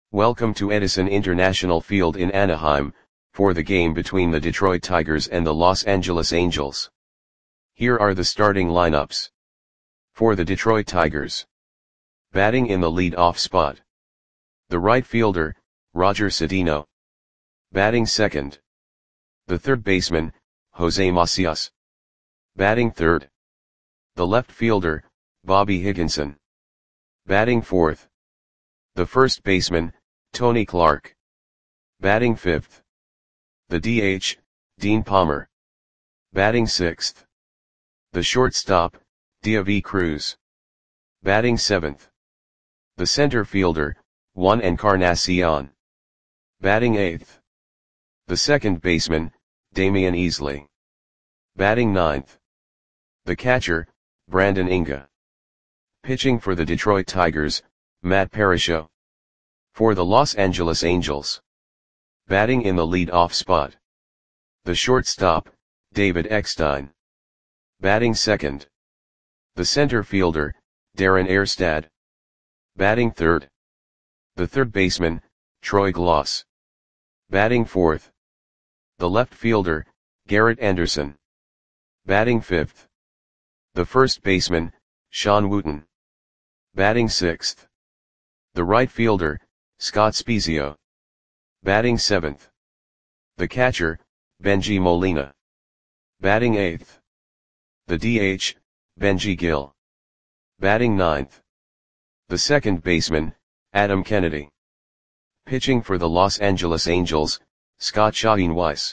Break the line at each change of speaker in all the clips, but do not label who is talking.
Welcome to Edison International Field in Anaheim, for the game between the Detroit Tigers and the Los Angeles Angels. Here are the starting lineups. For the Detroit Tigers. Batting in the lead-off spot. The right fielder, Roger Cedeno. Batting second. The third baseman, Jose Macias. Batting third. The left fielder, Bobby Higginson. Batting fourth. The first baseman, Tony Clark. Batting fifth. The DH, Dean Palmer. Batting sixth. The shortstop, Deivi Cruz. Batting seventh. The center fielder, Juan Encarnacion. Batting eighth. The second baseman, Damian Easley. Batting ninth. The catcher, Brandon Inga. Pitching for the Detroit Tigers, Matt Parrishow. For the Los Angeles Angels. Batting in the lead-off spot. The shortstop, David Eckstein. Batting second. The center fielder, Darren Erstad. Batting third. The third baseman, Troy Glaus. Batting fourth. The left fielder, Garrett Anderson. Batting fifth. The first baseman, Sean Wooten. Batting sixth. The right fielder, Scott Spiezio. Batting seventh. The catcher, Benji Molina. Batting eighth. The DH, Benji Gill. Batting ninth. The second baseman, Adam Kennedy. Pitching for the Los Angeles Angels, Scott Schoenweiss.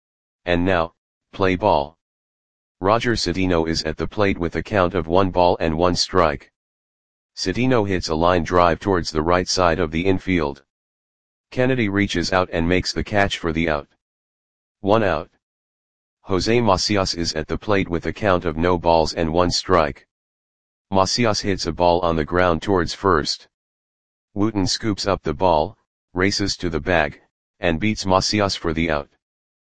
And now, play ball. Roger Cedeno is at the plate with a count of 1 strike. Cedeno hits a line drive towards the right side of the infield. Kennedy reaches out and makes the catch for the out. 1 out. Jose Macias is at the plate with a count of 0 strike. Macias hits a ball on the ground towards first. Wooten scoops up the ball, races to the bag, and beats Macias for the out.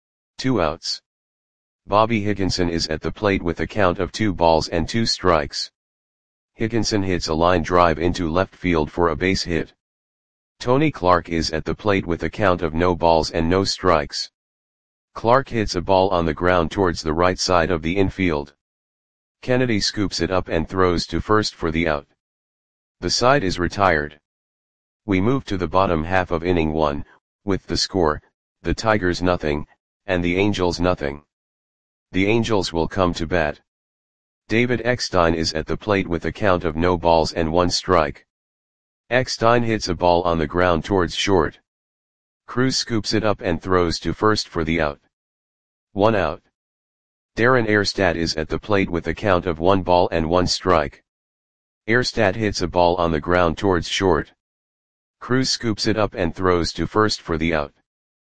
2 outs. Bobby Higginson is at the plate with a count of 2 strikes. Higginson hits a line drive into left field for a base hit. Tony Clark is at the plate with a count of 0 strikes. Clark hits a ball on the ground towards the right side of the infield. Kennedy scoops it up and throws to first for the out. The side is retired. We move to the bottom half of inning 1, with the score, the Tigers 0, and the Angels 0. The Angels will come to bat. David Eckstein is at the plate with a count of 0 strike. Eckstein hits a ball on the ground towards short. Cruz scoops it up and throws to first for the out. 1 out. Darren Erstad is at the plate with a count of 1 strike. Erstad hits a ball on the ground towards short. Cruz scoops it up and throws to first for the out.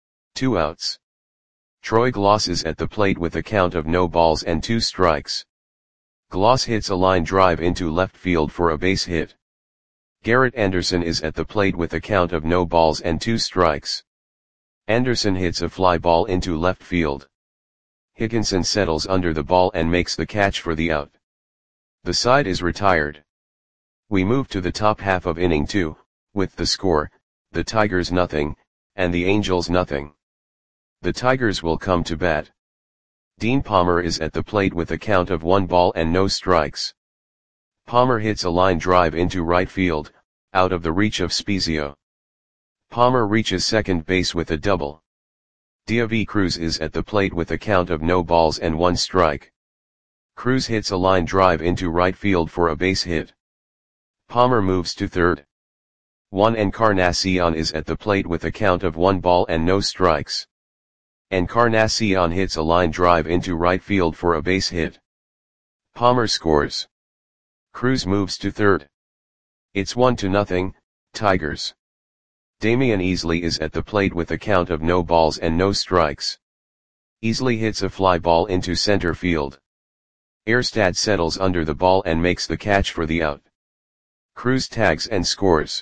2 outs. Troy Glaus is at the plate with a count of 0 strikes. Glaus hits a line drive into left field for a base hit. Garrett Anderson is at the plate with a count of 0 strikes. Anderson hits a fly ball into left field. Higginson settles under the ball and makes the catch for the out. The side is retired. We move to the top half of inning 2, with the score, the Tigers 0, and the Angels 0. The Tigers will come to bat. Dean Palmer is at the plate with a count of 1 strikes. Palmer hits a line drive into right field, out of the reach of Spiezio. Palmer reaches second base with a double. Deivi Cruz is at the plate with a count of 0 strike. Cruz hits a line drive into right field for a base hit. Palmer moves to third. Juan Encarnacion is at the plate with a count of 1 strikes. Encarnacion hits a line drive into right field for a base hit. Palmer scores. Cruz moves to third. It's 1-0, Tigers. Damian Easley is at the plate with a count of 0 strikes. Easley hits a fly ball into center field. Erstad settles under the ball and makes the catch for the out. Cruz tags and scores.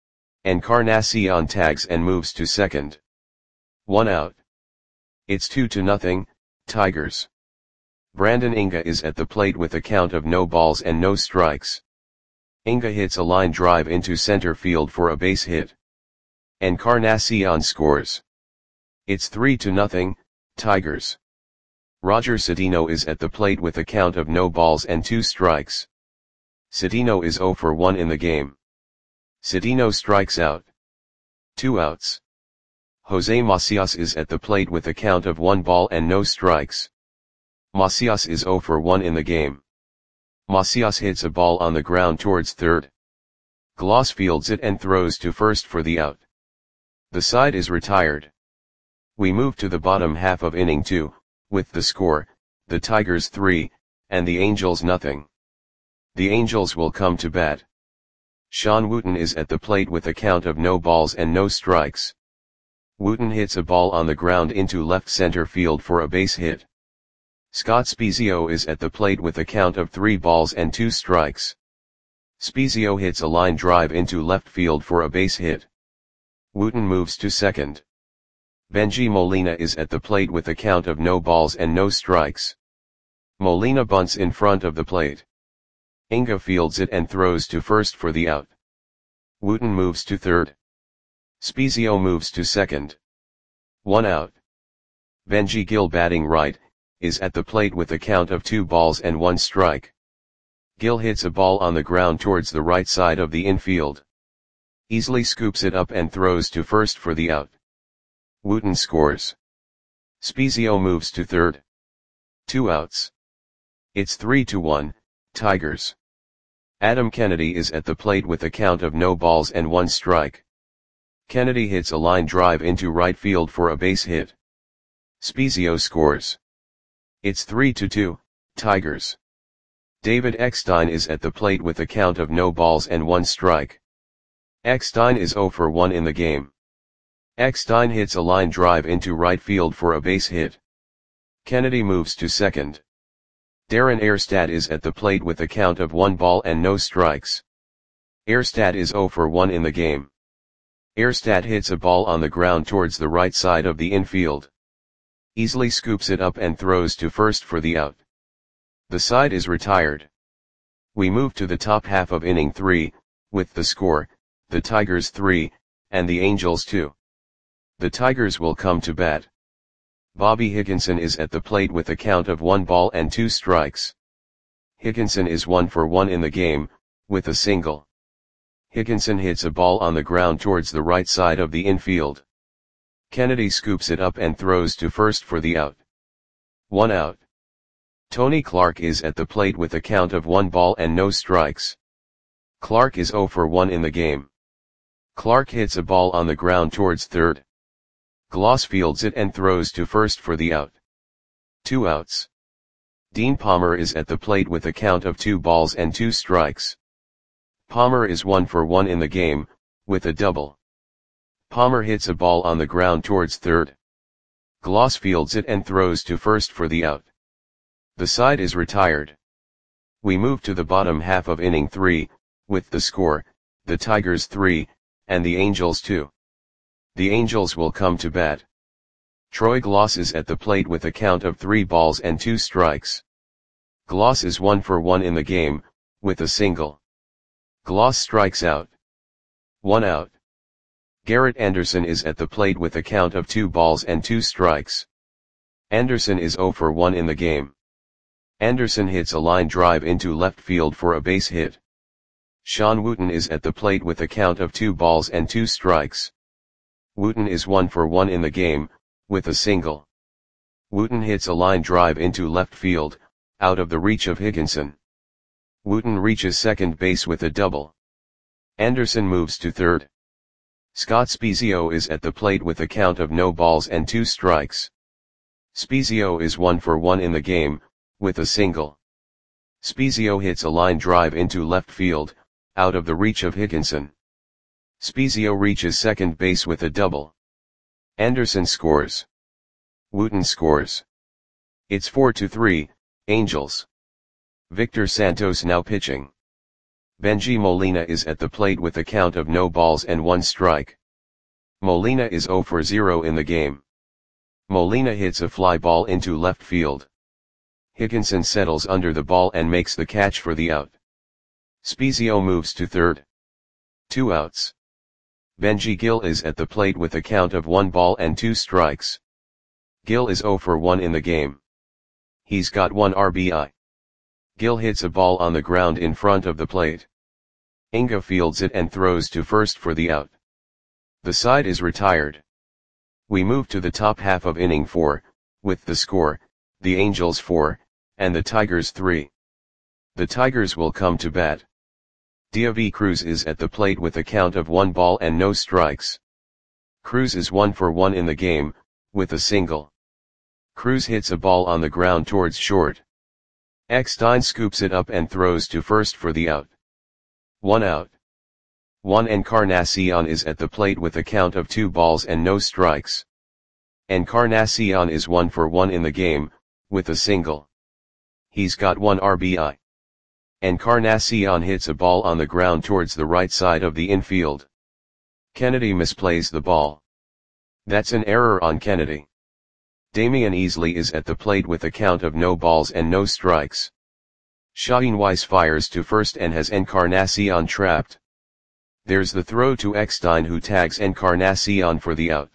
Encarnacion tags and moves to second. 1 out. It's 2-0, Tigers. Brandon Inga is at the plate with a count of 0 strikes. Inga hits a line drive into center field for a base hit. Encarnacion scores. It's 3-0, Tigers. Roger Cedeno is at the plate with a count of no balls and 2 strikes. Cedeno is 0 for 1 in the game. Cedeno strikes out. 2 outs. Jose Macias is at the plate with a count of 1 ball and no strikes. Macias is 0 for 1 in the game. Macias hits a ball on the ground towards third. Gloss fields it and throws to first for the out. The side is retired. We move to the bottom half of inning 2, with the score, the Tigers 3, and the Angels nothing. The Angels will come to bat. Sean Wooten is at the plate with a count of no balls and no strikes. Wooten hits a ball on the ground into left center field for a base hit. Scott Spiezio is at the plate with a count of 3 balls and 2 strikes. Spiezio hits a line drive into left field for a base hit. Wooten moves to second. Benji Molina is at the plate with a count of no balls and no strikes. Molina bunts in front of the plate. Inga fields it and throws to first for the out. Wooten moves to third. Spiezio moves to second. 1 out. Benji Gil batting right, is at the plate with a count of 2 balls and 1 strike. Gil hits a ball on the ground towards the right side of the infield. Easily scoops it up and throws to first for the out. Wooten scores. Spiezio moves to third. 2 outs. It's 3-1, Tigers. Adam Kennedy is at the plate with a count of no balls and 1 strike. Kennedy hits a line drive into right field for a base hit. Spiezio scores. It's 3-2, Tigers. David Eckstein is at the plate with a count of no balls and 1 strike. Eckstein is 0 for 1 in the game. Eckstein hits a line drive into right field for a base hit. Kennedy moves to second. Darren Erstad is at the plate with a count of 1 ball and no strikes. Erstad is 0 for 1 in the game. Erstad hits a ball on the ground towards the right side of the infield. Easily scoops it up and throws to first for the out. The side is retired. We move to the top half of inning 3, with the score, the Tigers 3, and the Angels 2. The Tigers will come to bat. Bobby Higginson is at the plate with a count of 1 ball and 2 strikes. Higginson is 1 for 1 in the game, with a single. Higginson hits a ball on the ground towards the right side of the infield. Kennedy scoops it up and throws to first for the out. 1 out. Tony Clark is at the plate with a count of 1 ball and no strikes. Clark is 0 for 1 in the game. Clark hits a ball on the ground towards third. Gloss fields it and throws to first for the out. 2 outs. Dean Palmer is at the plate with a count of 2 balls and 2 strikes. Palmer is 1 for 1 in the game, with a double. Palmer hits a ball on the ground towards third. Gloss fields it and throws to first for the out. The side is retired. We move to the bottom half of inning 3, with the score, the Tigers 3, and the Angels 2. The Angels will come to bat. Troy Gloss is at the plate with a count of 3 balls and 2 strikes. Gloss is 1 for 1 in the game, with a single. Gloss strikes out. 1 out. Garrett Anderson is at the plate with a count of 2 balls and 2 strikes. Anderson is 0 for 1 in the game. Anderson hits a line drive into left field for a base hit. Sean Wooten is at the plate with a count of 2 balls and 2 strikes. Wooten is 1 for 1 in the game, with a single. Wooten hits a line drive into left field, out of the reach of Higginson. Wooten reaches second base with a double. Anderson moves to third. Scott Spiezio is at the plate with a count of no balls and 2 strikes. Spiezio is 1 for 1 in the game, with a single. Spiezio hits a line drive into left field, out of the reach of Higginson. Spiezio reaches second base with a double. Anderson scores. Wooten scores. It's 4-3, Angels. Victor Santos now pitching. Benji Molina is at the plate with a count of no balls and 1 strike. Molina is 0 for 0 in the game. Molina hits a fly ball into left field. Higginson settles under the ball and makes the catch for the out. Spiezio moves to third. 2 outs. Benji Gill is at the plate with a count of 1 ball and 2 strikes. Gill is 0 for 1 in the game. He's got 1 RBI. Gill hits a ball on the ground in front of the plate. Inga fields it and throws to first for the out. The side is retired. We move to the top half of inning 4, with the score, the Angels 4, and the Tigers 3. The Tigers will come to bat. Diaby Cruz is at the plate with a count of 1 ball and no strikes. Cruz is 1 for 1 in the game, with a single. Cruz hits a ball on the ground towards short. Eckstein scoops it up and throws to first for the out. 1 out. Juan Encarnacion is at the plate with a count of 2 balls and no strikes. Encarnacion is 1 for 1 in the game, with a single. He's got 1 RBI. Encarnacion hits a ball on the ground towards the right side of the infield. Kennedy misplays the ball. That's an error on Kennedy. Damian Easley is at the plate with a count of no balls and no strikes. Shaheen Weiss fires to first and has Encarnacion trapped. There's the throw to Eckstein, who tags Encarnacion for the out.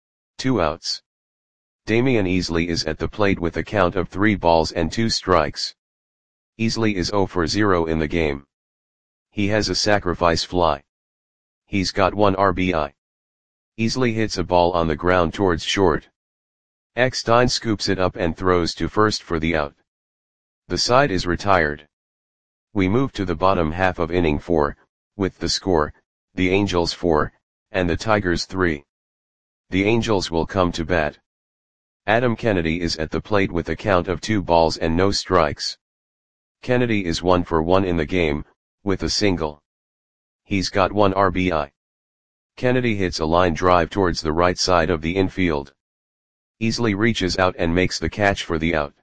2 outs. Damian Easley is at the plate with a count of 3 balls and 2 strikes. Easley is 0 for 0 in the game. He has a sacrifice fly. He's got 1 RBI. Easley hits a ball on the ground towards short. Eckstein scoops it up and throws to first for the out. The side is retired. We move to the bottom half of inning 4, with the score, the Angels 4, and the Tigers 3. The Angels will come to bat. Adam Kennedy is at the plate with a count of 2 balls and no strikes. Kennedy is 1 for 1 in the game, with a single. He's got 1 RBI. Kennedy hits a line drive towards the right side of the infield. Easley reaches out and makes the catch for the out.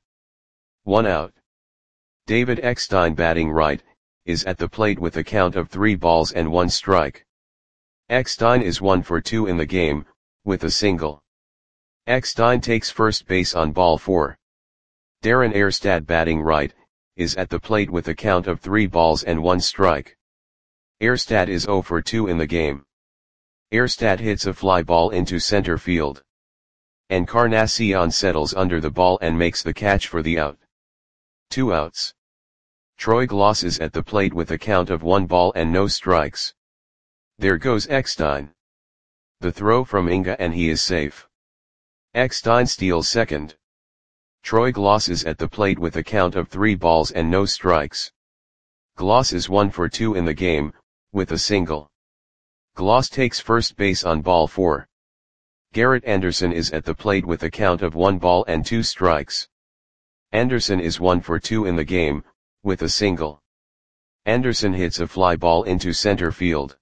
1 out. David Eckstein, batting right, is at the plate with a count of 3 balls and 1 strike. Eckstein is 1 for 2 in the game, with a single. Eckstein takes first base on ball 4. Darren Erstad, batting right, is at the plate with a count of 3 balls and 1 strike. Erstad is 0 for 2 in the game. Erstad hits a fly ball into center field. Encarnacion settles under the ball and makes the catch for the out. 2 outs. Troy Gloss is at the plate with a count of 1 ball and no strikes. There goes Eckstein. The throw from Inga and he is safe. Eckstein steals second. Troy Gloss is at the plate with a count of 3 balls and no strikes. Gloss is 1 for 2 in the game, with a single. Gloss takes first base on ball 4. Garrett Anderson is at the plate with a count of 1 ball and 2 strikes. Anderson is 1 for 2 in the game, with a single. Anderson hits a fly ball into center field.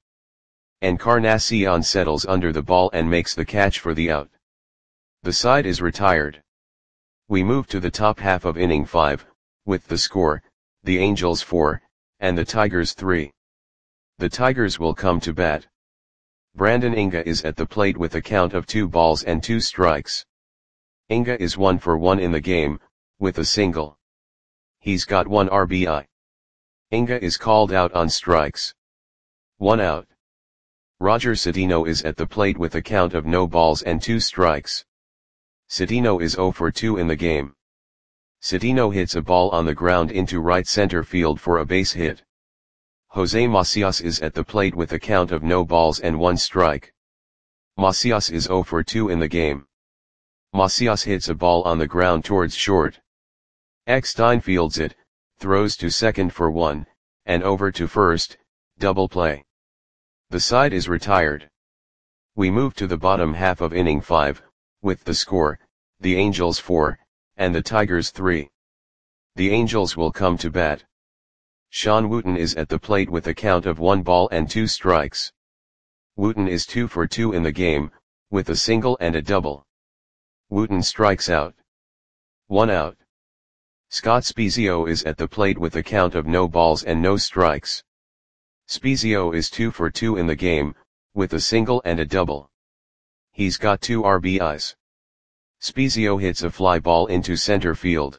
Encarnacion settles under the ball and makes the catch for the out. The side is retired. We move to the top half of inning 5, with the score, the Angels 4, and the Tigers 3. The Tigers will come to bat. Brandon Inga is at the plate with a count of 2 balls and 2 strikes. Inga is 1 for 1 in the game, with a single. He's got 1 RBI. Inga is called out on strikes. 1 out. Roger Cedeno is at the plate with a count of no balls and 2 strikes. Cedeno is 0 for 2 in the game. Cedeno hits a ball on the ground into right center field for a base hit. Jose Macias is at the plate with a count of no balls and 1 strike. Macias is 0 for 2 in the game. Macias hits a ball on the ground towards short. Eckstein fields it, throws to second for 1, and over to first, double play. The side is retired. We move to the bottom half of inning 5, with the score, the Angels 4, and the Tigers 3. The Angels will come to bat. Sean Wooten is at the plate with a count of 1 ball and 2 strikes. Wooten is 2 for 2 in the game, with a single and a double. Wooten strikes out. 1 out. Scott Spiezio is at the plate with a count of no balls and no strikes. Spiezio is 2 for 2 in the game, with a single and a double. He's got 2 RBIs. Spiezio hits a fly ball into center field.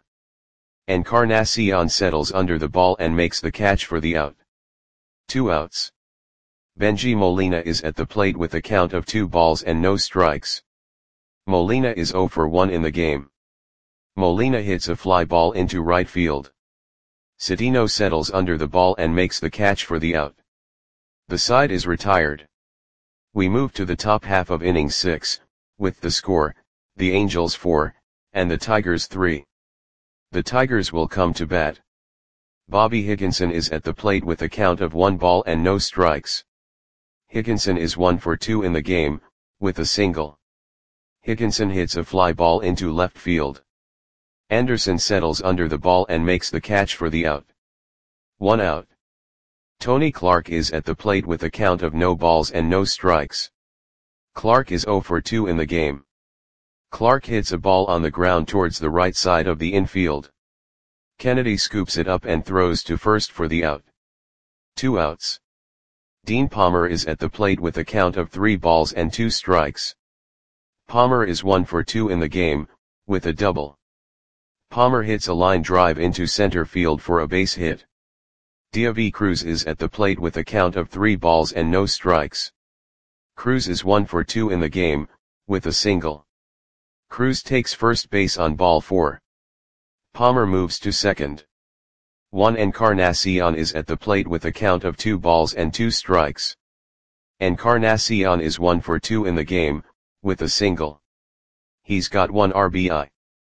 Encarnacion settles under the ball and makes the catch for the out. 2 outs. Benji Molina is at the plate with a count of 2 balls and no strikes. Molina is 0 for 1 in the game. Molina hits a fly ball into right field. Citino settles under the ball and makes the catch for the out. The side is retired. We move to the top half of inning 6, with the score, the Angels 4, and the Tigers 3. The Tigers will come to bat. Bobby Higginson is at the plate with a count of 1 ball and no strikes. Higginson is 1 for 2 in the game, with a single. Higginson hits a fly ball into left field. Anderson settles under the ball and makes the catch for the out. 1 out. Tony Clark is at the plate with a count of no balls and no strikes. Clark is 0 for 2 in the game. Clark hits a ball on the ground towards the right side of the infield. Kennedy scoops it up and throws to first for the out. 2 outs. Dean Palmer is at the plate with a count of 3 balls and 2 strikes. Palmer is 1 for 2 in the game, with a double. Palmer hits a line drive into center field for a base hit. Diaby Cruz is at the plate with a count of 3 balls and no strikes. Cruz is 1 for 2 in the game, with a single. Cruz takes first base on ball 4. Palmer moves to second. Juan Encarnacion is at the plate with a count of 2 balls and 2 strikes. Encarnacion is 1 for 2 in the game, with a single. He's got 1 RBI.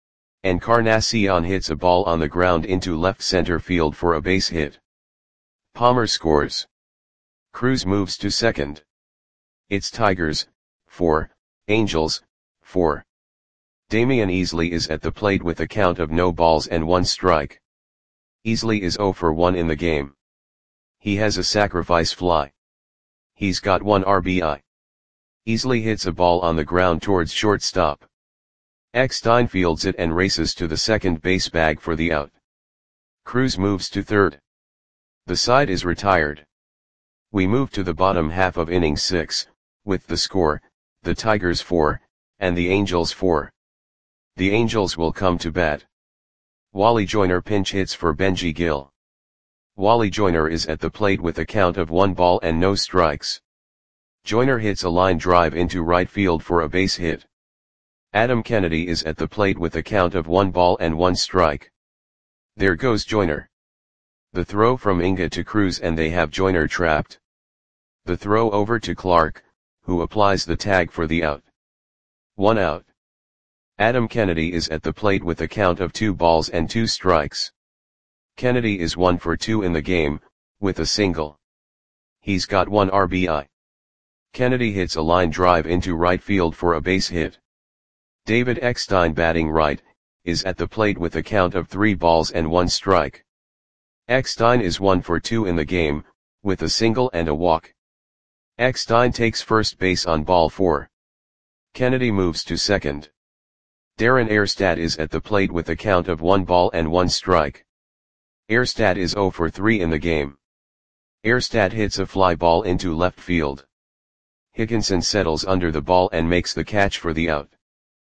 Encarnacion hits a ball on the ground into left center field for a base hit. Palmer scores. Cruz moves to second. It's Tigers, 4, Angels, 4. Damian Easley is at the plate with a count of no balls and 1 strike. Easley is 0 for 1 in the game. He has a sacrifice fly. He's got 1 RBI. Easley hits a ball on the ground towards shortstop. Eckstein fields it and races to the second base bag for the out. Cruz moves to third. The side is retired. We move to the bottom half of inning 6, with the score, the Tigers 4, and the Angels 4. The Angels will come to bat. Wally Joyner pinch hits for Benji Gil. Wally Joyner is at the plate with a count of 1 ball and no strikes. Joyner hits a line drive into right field for a base hit. Adam Kennedy is at the plate with a count of 1 ball and 1 strike. There goes Joyner. The throw from Inga to Cruz and they have Joyner trapped. The throw over to Clark, who applies the tag for the out. 1 out. Adam Kennedy is at the plate with a count of 2 balls and 2 strikes. Kennedy is 1 for 2 in the game, with a single. He's got 1 RBI. Kennedy hits a line drive into right field for a base hit. David Eckstein batting right, is at the plate with a count of 3 balls and 1 strike. Eckstein is 1 for 2 in the game, with a single and a walk. Eckstein takes first base on ball 4. Kennedy moves to second. Darren Erstad is at the plate with a count of 1 ball and 1 strike. Erstad is 0 for 3 in the game. Erstad hits a fly ball into left field. Higginson settles under the ball and makes the catch for the out.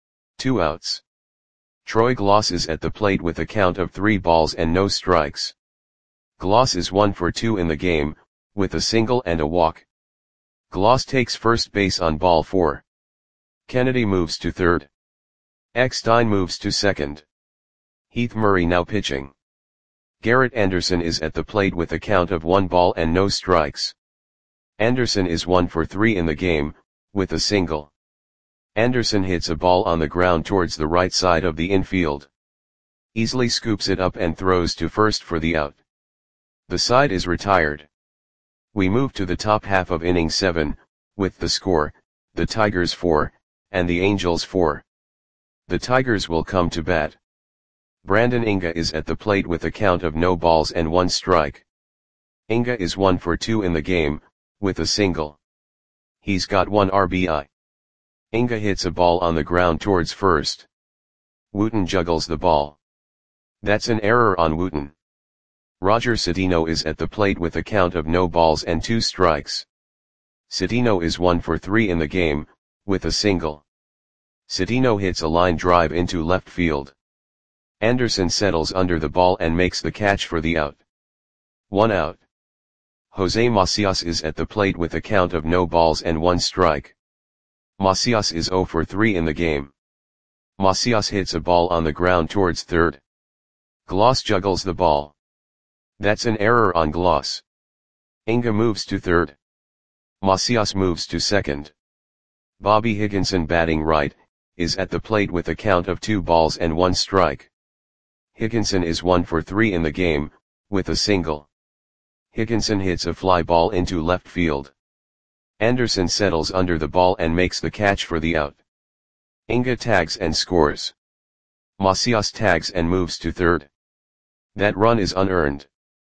2 outs. Troy Gloss is at the plate with a count of 3 balls and no strikes. Gloss is 1 for 2 in the game, with a single and a walk. Gloss takes first base on ball 4. Kennedy moves to third. Eckstein moves to second. Heath Murray now pitching. Garrett Anderson is at the plate with a count of 1 ball and no strikes. Anderson is 1 for 3 in the game, with a single. Anderson hits a ball on the ground towards the right side of the infield. Easley scoops it up and throws to first for the out. The side is retired. We move to the top half of inning 7, with the score, the Tigers 4, and the Angels 4. The Tigers will come to bat. Brandon Inga is at the plate with a count of no balls and 1 strike. Inga is 1 for 2 in the game, with a single. He's got 1 RBI. Inga hits a ball on the ground towards first. Wooten juggles the ball. That's an error on Wooten. Roger Cedeno is at the plate with a count of no balls and 2 strikes. Cedeno is 1 for 3 in the game, with a single. Cedeno hits a line drive into left field. Anderson settles under the ball and makes the catch for the out. 1 out. Jose Macias is at the plate with a count of no balls and 1 strike. Macias is 0 for 3 in the game. Macias hits a ball on the ground towards third. Gloss juggles the ball. That's an error on Gloss. Inga moves to third. Macias moves to second. Bobby Higginson, batting right, is at the plate with a count of 2 balls and 1 strike. Higginson is 1 for 3 in the game, with a single. Higginson hits a fly ball into left field. Anderson settles under the ball and makes the catch for the out. Inga tags and scores. Macias tags and moves to third. That run is unearned.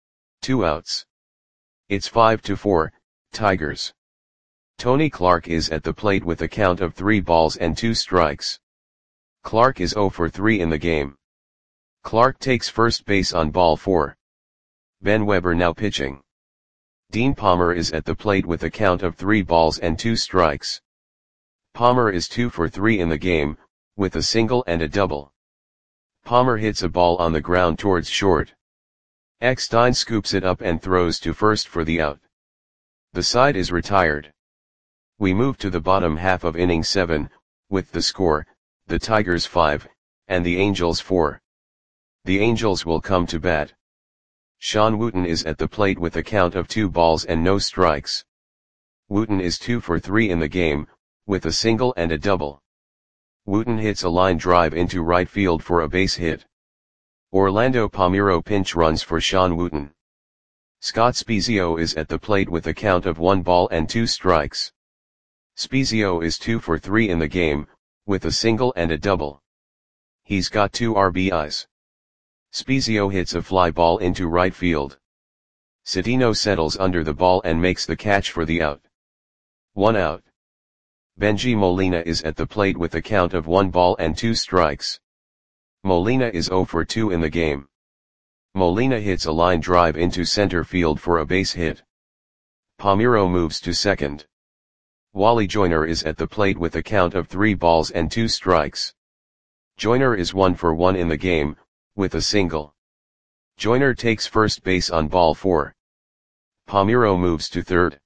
2 outs. It's 5-4, Tigers. Tony Clark is at the plate with a count of 3 balls and 2 strikes. Clark is 0 for 3 in the game. Clark takes first base on ball 4. Ben Weber now pitching. Dean Palmer is at the plate with a count of 3 balls and 2 strikes. Palmer is 2 for 3 in the game, with a single and a double. Palmer hits a ball on the ground towards short. Eckstein scoops it up and throws to first for the out. The side is retired. We move to the bottom half of inning 7, with the score, the Tigers 5, and the Angels 4. The Angels will come to bat. Sean Wooten is at the plate with a count of 2 balls and no strikes. Wooten is 2 for 3 in the game, with a single and a double. Wooten hits a line drive into right field for a base hit. Orlando Palmeiro pinch runs for Sean Wooten. Scott Spiezio is at the plate with a count of 1 ball and 2 strikes. Spiezio is 2 for 3 in the game, with a single and a double. He's got 2 RBIs. Spiezio hits a fly ball into right field. Citino settles under the ball and makes the catch for the out. 1 out. Benji Molina is at the plate with a count of 1 ball and 2 strikes. Molina is 0 for 2 in the game. Molina hits a line drive into center field for a base hit. Palmeiro moves to second. Wally Joyner is at the plate with a count of 3 balls and 2 strikes. Joyner is 1 for 1 in the game, with a single. Joyner takes first base on ball 4. Palmeiro moves to third.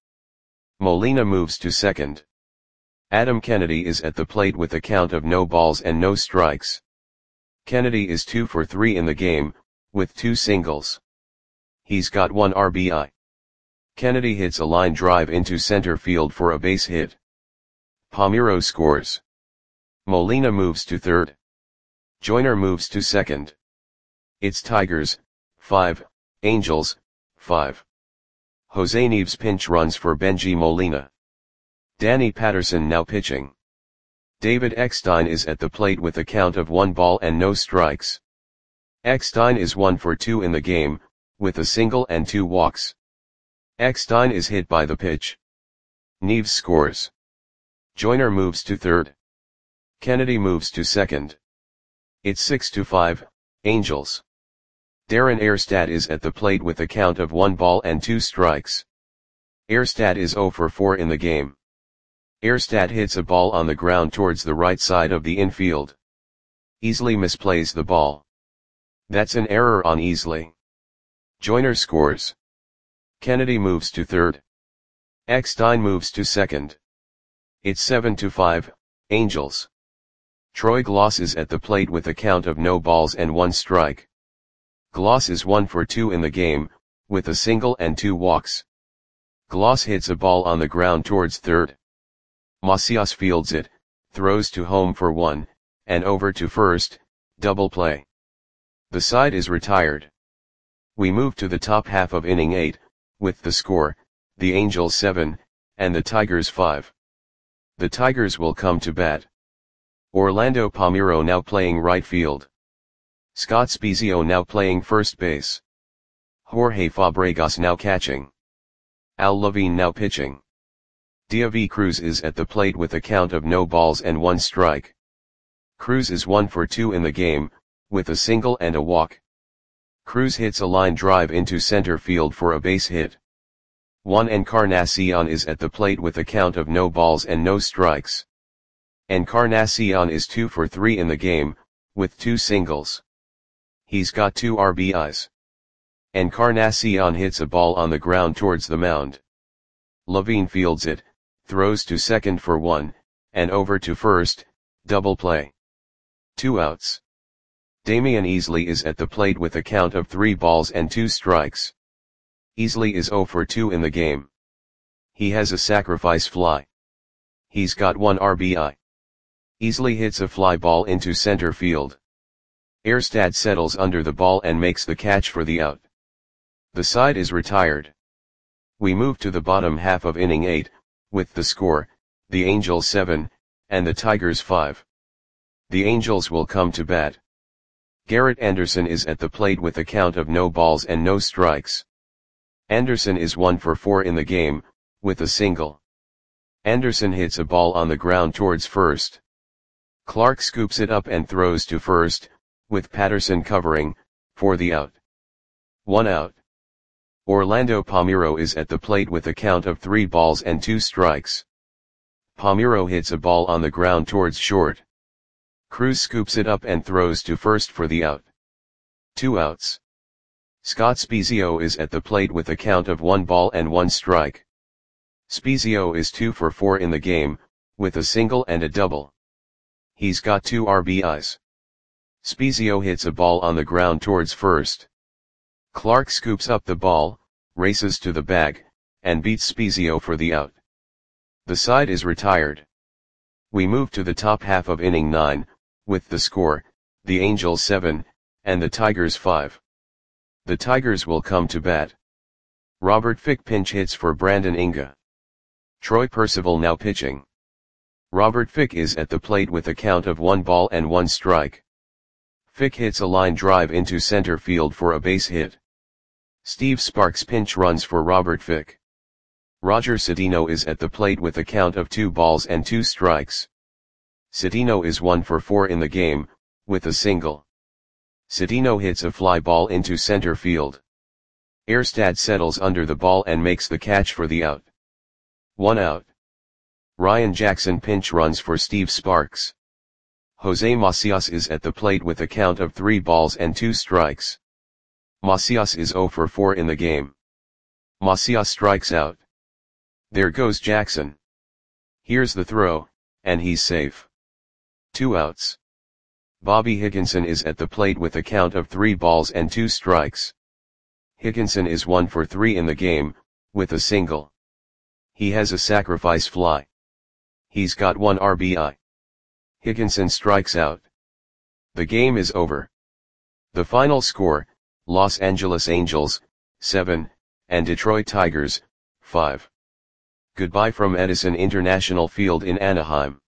Molina moves to second. Adam Kennedy is at the plate with a count of no balls and no strikes. Kennedy is 2 for 3 in the game, with 2 singles. He's got 1 RBI. Kennedy hits a line drive into center field for a base hit. Palmeiro scores. Molina moves to third. Joyner moves to second. It's Tigers, 5, Angels, 5. Jose Nieves pinch runs for Benji Molina. Danny Patterson now pitching. David Eckstein is at the plate with a count of 1 ball and no strikes. Eckstein is 1 for 2 in the game, with a single and 2 walks. Eckstein is hit by the pitch. Nieves scores. Joyner moves to third. Kennedy moves to second. It's 6-5, Angels. Darren Erstad is at the plate with a count of 1 ball and 2 strikes. Erstad is 0 for 4 in the game. Erstad hits a ball on the ground towards the right side of the infield. Easley misplays the ball. That's an error on Easley. Joyner scores. Kennedy moves to third. Eckstein moves to second. It's 7-5, Angels. Troy Gloss is at the plate with a count of no balls and 1 strike. Gloss is 1 for 2 in the game, with a single and 2 walks. Gloss hits a ball on the ground towards third. Macias fields it, throws to home for 1, and over to first, double play. The side is retired. We move to the top half of inning 8, with the score, the Angels 7, and the Tigers 5. The Tigers will come to bat. Orlando Palmeiro now playing right field. Scott Spiezio now playing first base. Jorge Fabregas now catching. Al Levine now pitching. David Cruz is at the plate with a count of no balls and 1 strike. Cruz is 1 for 2 in the game, with a single and a walk. Cruz hits a line drive into center field for a base hit. Juan Encarnacion is at the plate with a count of no balls and no strikes. Encarnacion is 2 for 3 in the game, with 2 singles. He's got 2 RBIs. Encarnacion hits a ball on the ground towards the mound. Levine fields it, throws to second for 1, and over to first, double play. 2 outs. Damian Easley is at the plate with a count of 3 balls and 2 strikes. Easley is 0 for 2 in the game. He has a sacrifice fly. He's got 1 RBI. Easley hits a fly ball into center field. Erstad settles under the ball and makes the catch for the out. The side is retired. We move to the bottom half of inning 8, with the score, the Angels 7, and the Tigers 5. The Angels will come to bat. Garrett Anderson is at the plate with a count of no balls and no strikes. Anderson is 1 for 4 in the game, with a single. Anderson hits a ball on the ground towards first. Clark scoops it up and throws to first, with Patterson covering, for the out. 1 out. Orlando Palmeiro is at the plate with a count of 3 balls and 2 strikes. Palmeiro hits a ball on the ground towards short. Cruz scoops it up and throws to first for the out. 2 outs. Scott Spiezio is at the plate with a count of 1 ball and 1 strike. Spiezio is 2 for 4 in the game, with a single and a double. He's got 2 RBIs. Spiezio hits a ball on the ground towards first. Clark scoops up the ball, races to the bag, and beats Spiezio for the out. The side is retired. We move to the top half of inning 9, with the score, the Angels 7, and the Tigers 5. The Tigers will come to bat. Robert Fick pinch hits for Brandon Inga. Troy Percival now pitching. Robert Fick is at the plate with a count of 1 ball and 1 strike. Fick hits a line drive into center field for a base hit. Steve Sparks pinch runs for Robert Fick. Roger Cedeno is at the plate with a count of 2 balls and 2 strikes. Cedeno is 1 for 4 in the game, with a single. Cedeno hits a fly ball into center field. Erstad settles under the ball and makes the catch for the out. 1 out. Ryan Jackson pinch runs for Steve Sparks. Jose Macias is at the plate with a count of 3 balls and 2 strikes. Macias is 0 for 4 in the game. Macias strikes out. There goes Jackson. Here's the throw, and he's safe. 2 outs. Bobby Higginson is at the plate with a count of 3 balls and 2 strikes. Higginson is 1 for 3 in the game, with a single. He has a sacrifice fly. He's got 1 RBI. Higginson strikes out. The game is over. The final score, Los Angeles Angels, 7, and Detroit Tigers, 5. Goodbye from Edison International Field in Anaheim.